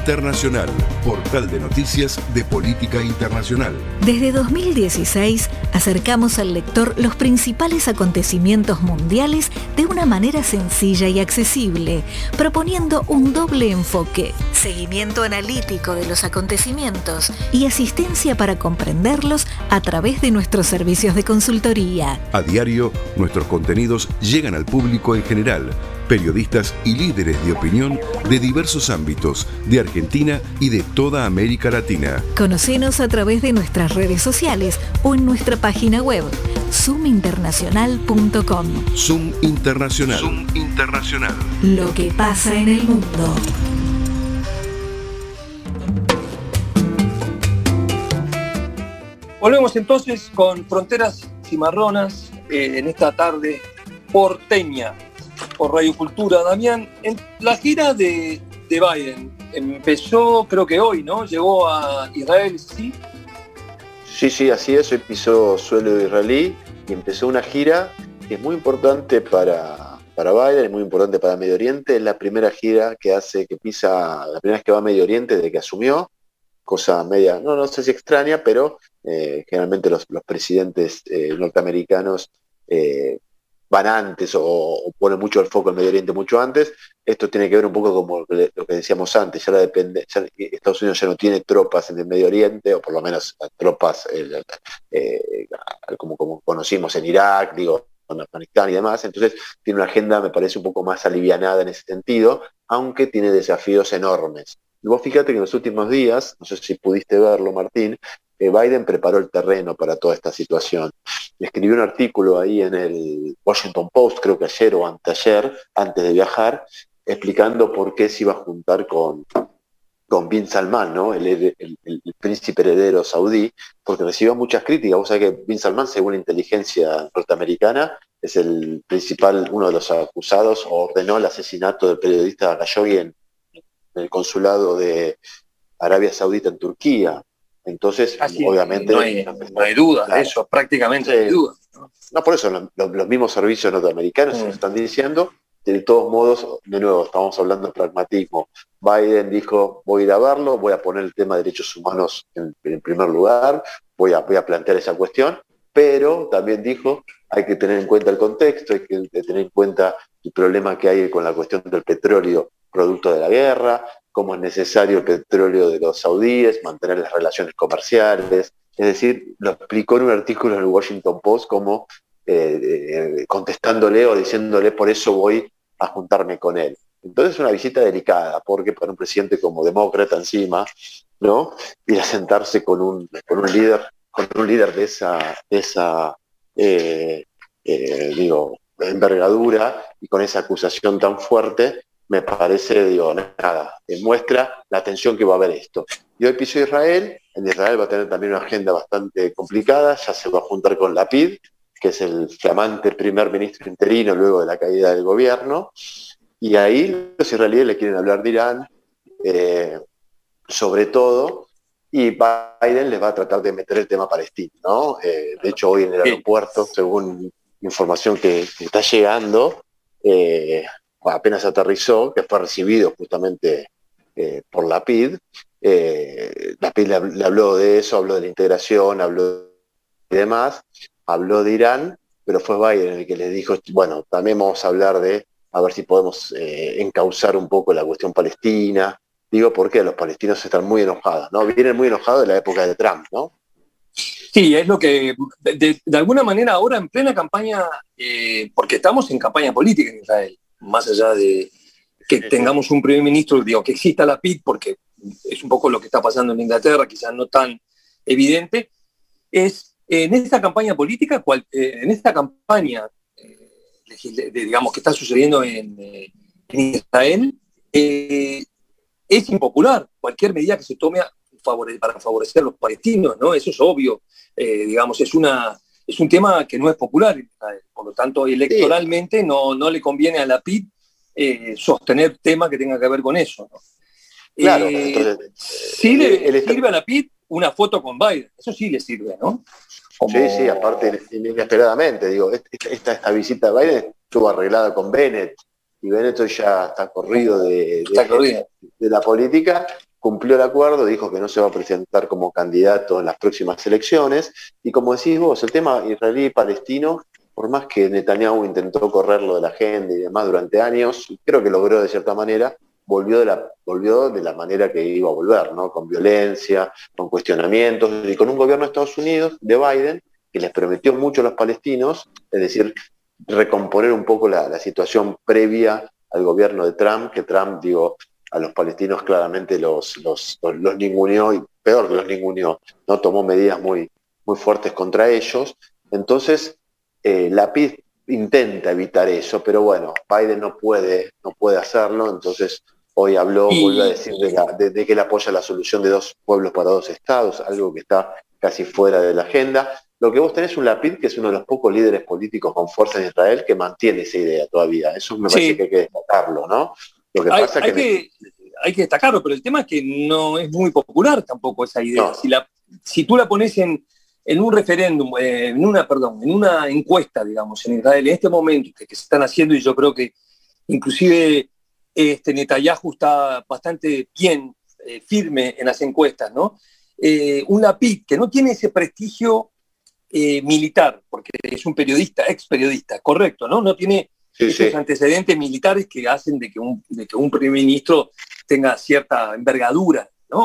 Speaker 4: Internacional, portal de noticias de política internacional.
Speaker 1: Desde 2016 acercamos al lector los principales acontecimientos mundiales de una manera sencilla y accesible, proponiendo un doble enfoque: seguimiento analítico de los acontecimientos y asistencia para comprenderlos a través de nuestros servicios de consultoría.
Speaker 4: A diario, nuestros contenidos llegan al público en general, periodistas y líderes de opinión de diversos ámbitos, de Argentina y de toda América Latina.
Speaker 1: Conocenos a través de nuestras redes sociales o en nuestra página web, zoominternacional.com.
Speaker 4: Zoom Internacional. Zoom Internacional.
Speaker 1: Lo que pasa en el mundo.
Speaker 2: Volvemos entonces con Fronteras Cimarronas en esta tarde porteña por Radio Cultura. Damián, en la gira de Biden empezó, creo que hoy, ¿no? Llegó a Israel, ¿sí?
Speaker 3: Sí, así es. Hoy pisó suelo israelí y empezó una gira que es muy importante para Biden, es muy importante para Medio Oriente. Es la primera gira que hace, la primera vez que va a Medio Oriente desde que asumió. Cosa media, no sé si extraña, pero generalmente los presidentes norteamericanos van antes o ponen mucho el foco en Medio Oriente mucho antes. Esto tiene que ver un poco como lo que decíamos antes, ya Estados Unidos ya no tiene tropas en el Medio Oriente, o por lo menos tropas como conocimos en Irak, en Afganistán y demás. Entonces tiene una agenda, me parece, un poco más alivianada en ese sentido, aunque tiene desafíos enormes. Y vos fíjate que en los últimos días, no sé si pudiste verlo, Martín, Biden preparó el terreno para toda esta situación. Escribió un artículo ahí en el Washington Post, creo que ayer o anteayer, antes de viajar, explicando por qué se iba a juntar con Bin Salman, ¿no? el príncipe heredero saudí, porque recibió muchas críticas. Vos sabés que Bin Salman, según la inteligencia norteamericana, es uno de los acusados, ordenó el asesinato del periodista Khashoggi en el consulado de Arabia Saudita en Turquía. Entonces, obviamente...
Speaker 2: No hay duda, claro, eso prácticamente no hay duda.
Speaker 3: No, por eso los mismos servicios norteamericanos se lo están diciendo. De todos modos, de nuevo, estamos hablando de pragmatismo. Biden dijo, voy a ir a verlo, voy a poner el tema de derechos humanos en primer lugar, voy a plantear esa cuestión, pero también dijo, hay que tener en cuenta el contexto, hay que tener en cuenta el problema que hay con la cuestión del petróleo producto de la guerra, cómo es necesario el petróleo de los saudíes, mantener las relaciones comerciales. Es decir, lo explicó en un artículo en el Washington Post como contestándole o diciéndole, por eso voy a juntarme con él. Entonces es una visita delicada, porque para un presidente como demócrata encima, ¿no? Ir a sentarse con un líder de esa envergadura y con esa acusación tan fuerte, me parece, demuestra la tensión que va a haber esto. Y hoy pisó Israel. En Israel va a tener también una agenda bastante complicada, ya se va a juntar con Lapid, que es el flamante primer ministro interino luego de la caída del gobierno, y ahí los israelíes le quieren hablar de Irán, sobre todo, y Biden les va a tratar de meter el tema palestino, ¿no? De hecho, hoy en el aeropuerto, según información que está llegando, apenas aterrizó, que fue recibido justamente por Lapid, Lapid le habló de eso, habló de la integración, habló y demás, habló de Irán, pero fue Biden el que les dijo, bueno, también vamos a hablar de a ver si podemos encauzar un poco la cuestión palestina. Digo porque los palestinos están muy enojados, ¿no? Vienen muy enojados de la época de Trump, ¿no?
Speaker 2: Sí, es lo que, de alguna manera ahora en plena campaña, porque estamos en campaña política en Israel, más allá de que tengamos un primer ministro, que exista la PID, porque es un poco lo que está pasando en Inglaterra, quizás no tan evidente, es en esta campaña política, en esta campaña, digamos, que está sucediendo en Israel, es impopular cualquier medida que se tome para favorecer a los palestinos, ¿no? Eso es obvio, digamos, es un tema que no es popular en Israel, por lo tanto, electoralmente no le conviene a la PID sostener temas que tengan que ver con eso, ¿no?
Speaker 3: Claro, entonces,
Speaker 2: sí le sirve a la PID una foto con Biden, eso sí le sirve, ¿no?
Speaker 3: Sí, aparte inesperadamente, digo, esta visita de Biden estuvo arreglada con Bennett, y Benetton ya está corrido de
Speaker 2: corrido.
Speaker 3: de la política, cumplió el acuerdo, dijo que no se va a presentar como candidato en las próximas elecciones, y como decís vos, el tema israelí-palestino, por más que Netanyahu intentó correrlo de la agenda y demás durante años, creo que logró de cierta manera, volvió de la manera que iba a volver, ¿no? Con violencia, con cuestionamientos, y con un gobierno de Estados Unidos, de Biden, que les prometió mucho a los palestinos, es decir, recomponer un poco la situación previa al gobierno de Trump, que Trump, digo, a los palestinos claramente los ninguneó, y peor que los ninguneó, ¿no? Tomó medidas muy, muy fuertes contra ellos. Entonces, Lapid intenta evitar eso, pero bueno, Biden no puede hacerlo, entonces hoy volvió a decir de que él apoya la solución de 2 pueblos para 2 estados, algo que está casi fuera de la agenda. Lo que vos tenés un Lapid, que es uno de los pocos líderes políticos con fuerza en Israel, que mantiene esa idea todavía. Eso me parece que hay que destacarlo, ¿no? Lo que pasa
Speaker 2: hay que destacarlo, pero el tema es que no es muy popular tampoco esa idea. No. Si tú la pones en un referéndum, en una encuesta, digamos, en Israel, en este momento que se están haciendo, y yo creo que inclusive Netanyahu está bastante bien, firme en las encuestas, ¿no? Un Lapid que no tiene ese prestigio militar, porque es un periodista, ex periodista, correcto, ¿no? No tiene esos antecedentes militares que hacen de que un primer ministro tenga cierta envergadura, ¿no?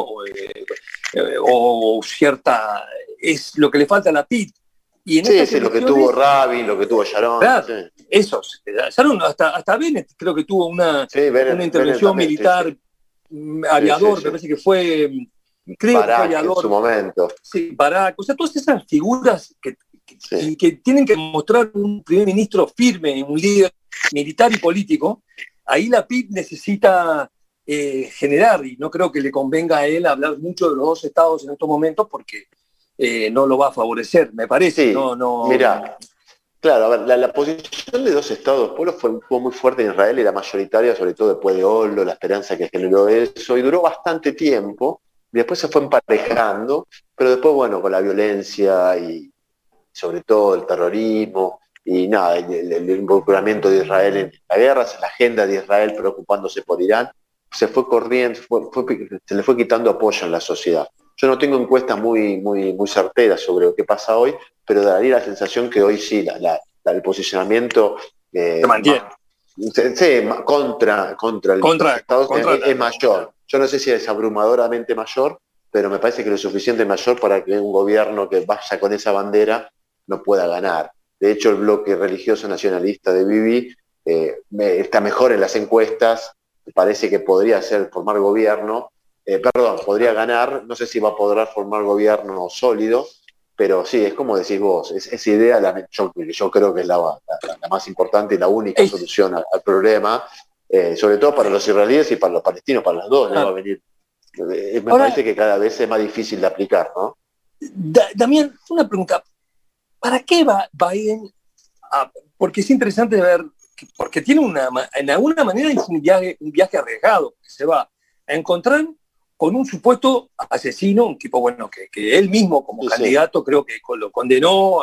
Speaker 2: O cierta... Es lo que le falta a Lapid. Y en
Speaker 3: lo que tuvo Rabin, lo que tuvo Sharon.
Speaker 2: Claro, esos. Sharon, hasta Bennett creo que tuvo una intervención militar, aviador, me parece que fue... Creo
Speaker 3: Barak,
Speaker 2: que fue aviador.
Speaker 3: En su momento.
Speaker 2: Sí, Barak. O sea, todas esas figuras que tienen que mostrar un primer ministro firme, un líder militar y político, ahí Lapid necesita generar, y no creo que le convenga a él hablar mucho de los 2 estados en estos momentos porque no lo va a favorecer, me parece.
Speaker 3: Sí, mirá, claro, a ver, la posición de 2 estados, pueblos fue muy fuerte en Israel, era mayoritaria, sobre todo después de Oslo, la esperanza que generó eso, y duró bastante tiempo, y después se fue emparejando, pero después, bueno, con la violencia y sobre todo el terrorismo, y nada, el involucramiento de Israel en la guerra, la agenda de Israel preocupándose por Irán, se fue corriendo, se le fue quitando apoyo en la sociedad. Yo no tengo encuestas muy certeras sobre lo que pasa hoy, pero daría la sensación que hoy sí, el posicionamiento
Speaker 2: se mantiene.
Speaker 3: Contra los Estados es mayor. Yo no sé si es abrumadoramente mayor, pero me parece que lo suficiente mayor para que un gobierno que vaya con esa bandera no pueda ganar. De hecho, el bloque religioso nacionalista de Bibi está mejor en las encuestas, parece que podría formar gobierno, podría ganar, no sé si va a poder formar gobierno sólido, pero sí, es como decís vos, esa idea yo creo que es la más importante y la única solución al problema, sobre todo para los israelíes y para los palestinos, para los dos, va a venir. Me parece que cada vez es más difícil de aplicar, ¿no?
Speaker 2: Damián, una pregunta. ¿Para qué va Biden? Porque es interesante ver, porque tiene en alguna manera es un viaje arriesgado, que se va a encontrar con un supuesto asesino, un tipo, bueno, que él mismo como candidato creo que lo condenó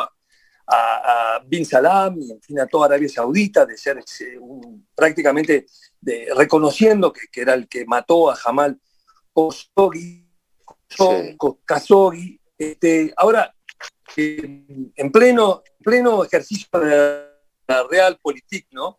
Speaker 2: a Bin Salam y en fin a toda Arabia Saudita de ser prácticamente reconociendo que era el que mató a Jamal Khashoggi. Ahora, en pleno ejercicio de la Realpolitik, ¿no?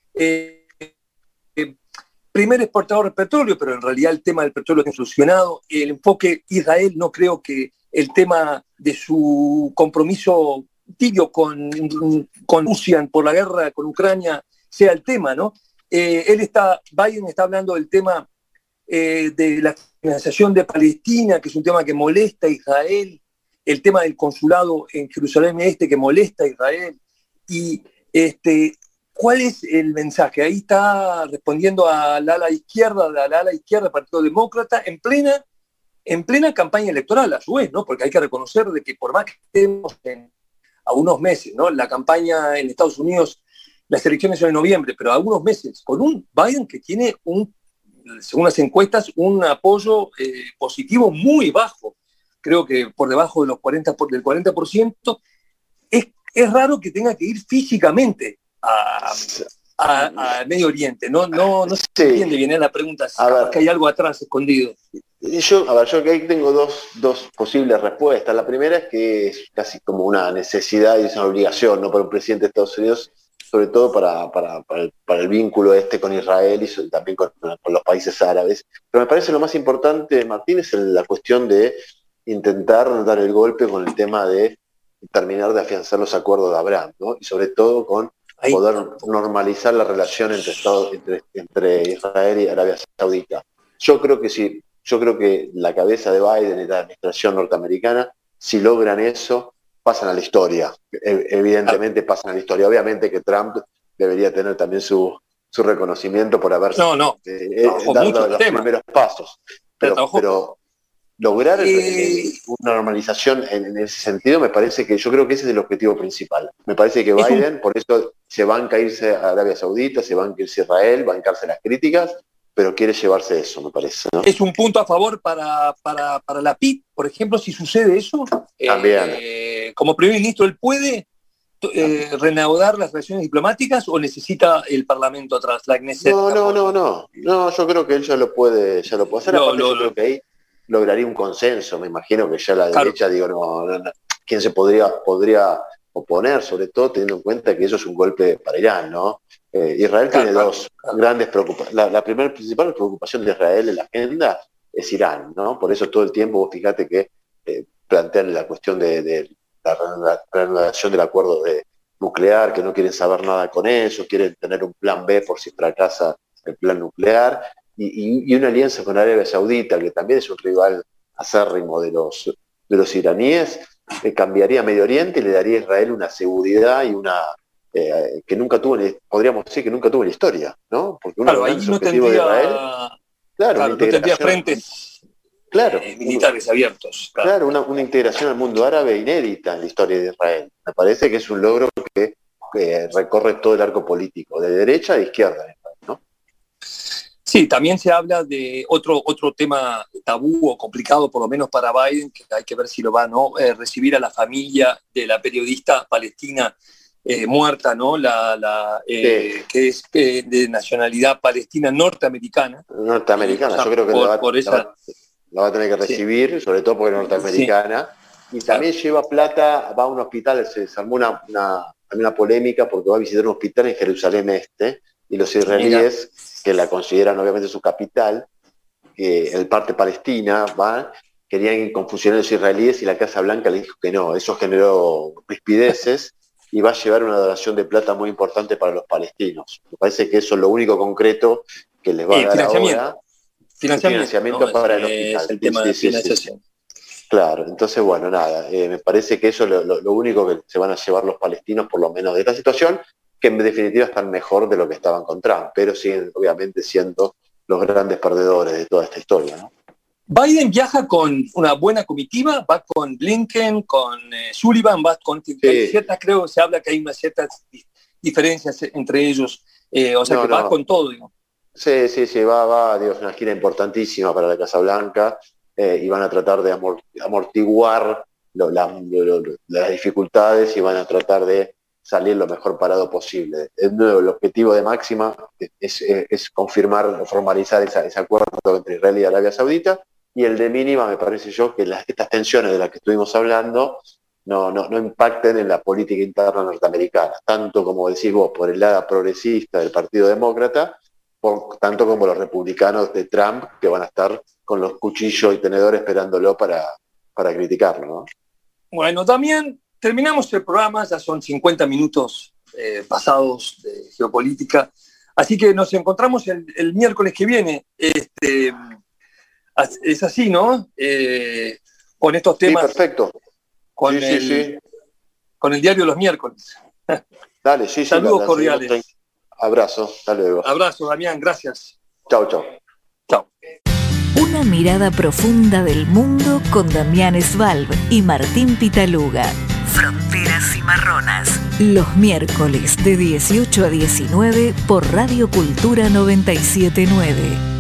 Speaker 2: Primer exportador de petróleo, pero en realidad el tema del petróleo está solucionado. El enfoque Israel, no creo que el tema de su compromiso tibio con Rusia por la guerra con Ucrania sea el tema, ¿no? Biden está hablando del tema de la financiación de Palestina, que es un tema que molesta a Israel, el tema del consulado en Jerusalén Este que molesta a Israel, y ¿cuál es el mensaje? Ahí está respondiendo al ala izquierda del Partido Demócrata en plena campaña electoral, a su vez, ¿no? Porque hay que reconocer de que por más que estemos a unos meses, ¿no? La campaña en Estados Unidos, las elecciones son en noviembre, pero a unos meses, con un Biden que tiene según las encuestas, un apoyo positivo muy bajo, creo que por debajo de del 40%, es raro que tenga que ir físicamente a Medio Oriente. No se entiende bien la pregunta, capaz que hay algo atrás escondido.
Speaker 3: Yo ahí tengo dos posibles respuestas. La primera es que es casi como una necesidad y es una obligación, ¿no?, para un presidente de Estados Unidos, sobre todo para el vínculo con Israel y también con los países árabes. Pero me parece lo más importante, Martín, es la cuestión de intentar dar el golpe con el tema de terminar de afianzar los acuerdos de Abraham, ¿no? Y sobre todo con poder normalizar la relación entre Israel y Arabia Saudita. Yo creo que la cabeza de Biden y la administración norteamericana, si logran eso, pasan a la historia. Evidentemente pasan a la historia. Obviamente que Trump debería tener también su reconocimiento por haber dado los primeros pasos. Pero lograr una normalización en ese sentido, me parece que yo creo que ese es el objetivo principal. Me parece que Biden, por eso se banca irse a Arabia Saudita, se banca irse a Israel, bancarse las críticas, pero quiere llevarse eso, me parece, ¿no?
Speaker 2: Es un punto a favor para la PIT, por ejemplo, si sucede eso.
Speaker 3: También.
Speaker 2: Como primer ministro, ¿él puede reanudar las relaciones diplomáticas o necesita el Parlamento atrás?
Speaker 3: No, yo creo que él ya lo puede hacer. Yo creo que ahí lograría un consenso. Me imagino que ya la derecha, no. ¿Quién se podría oponer? Sobre todo teniendo en cuenta que eso es un golpe para Irán, ¿no? Israel tiene dos grandes preocupaciones. La principal preocupación de Israel en la agenda es Irán, ¿no? Por eso todo el tiempo, vos fíjate que plantean la cuestión de la reanudación del acuerdo nuclear, que no quieren saber nada con eso, quieren tener un plan B por si fracasa el plan nuclear, y una alianza con Arabia Saudita, que también es un rival acérrimo de los iraníes, cambiaría Medio Oriente y le daría a Israel una seguridad y una que nunca tuvo, podríamos decir que nunca tuvo en la historia, ¿no? Porque uno de los objetivos de Israel,
Speaker 2: no tendría frentes militares abiertos.
Speaker 3: Claro, una integración al mundo árabe inédita en la historia de Israel. Me parece que es un logro que recorre todo el arco político, de derecha a izquierda, ¿no?
Speaker 2: Sí, también se habla de otro tema tabú o complicado, por lo menos para Biden, que hay que ver si lo va, ¿no? Recibir a la familia de la periodista palestina muerta, ¿no? Que es de nacionalidad palestina norteamericana.
Speaker 3: Yo creo que la va a tener que recibir, sobre todo porque es norteamericana. Sí. Y también lleva plata, va a un hospital, se armó una polémica porque va a visitar un hospital en Jerusalén Este, y los israelíes, que la consideran obviamente su capital, que el parte palestina, querían confusionar a los israelíes y la Casa Blanca le dijo que no. Eso generó rispideces y va a llevar una donación de plata muy importante para los palestinos. Me parece que eso es lo único concreto que les va a dar ahora. Financiamiento para el hospital. Es el tema de financiación. Claro, entonces bueno, nada, me parece que eso es lo único que se van a llevar los palestinos, por lo menos de esta situación, que en definitiva están mejor de lo que estaban con Trump, pero siguen obviamente siendo los grandes perdedores de toda esta historia, ¿no?
Speaker 2: Biden viaja con una buena comitiva, va con Blinken, con Sullivan, va con creo que se habla que hay unas ciertas diferencias entre ellos, va con todo, ¿no?
Speaker 3: Sí, va, es una gira importantísima para la Casa Blanca, y van a tratar de amortiguar las dificultades y van a tratar de salir lo mejor parado posible. El objetivo de máxima es confirmar, formalizar ese acuerdo entre Israel y Arabia Saudita, y el de mínima me parece yo que estas tensiones de las que estuvimos hablando no impacten en la política interna norteamericana, tanto como decís vos, por el lado progresista del Partido Demócrata, tanto como los republicanos de Trump, que van a estar con los cuchillos y tenedores esperándolo para criticarlo, ¿no?
Speaker 2: Bueno, también terminamos el programa, ya son 50 minutos pasados de geopolítica, así que nos encontramos el miércoles que viene. Es así, ¿no? Con estos temas.
Speaker 3: Sí, perfecto.
Speaker 2: Con el diario Los Miércoles.
Speaker 3: Dale,
Speaker 2: Saludos cordiales.
Speaker 3: Abrazo, hasta luego.
Speaker 2: Abrazo, Damián, gracias.
Speaker 3: Chau.
Speaker 1: Una mirada profunda del mundo con Damián Svalb y Martín Pitaluga. Fronteras Cimarronas. Los miércoles de 18 a 19 por Radio Cultura 97.9.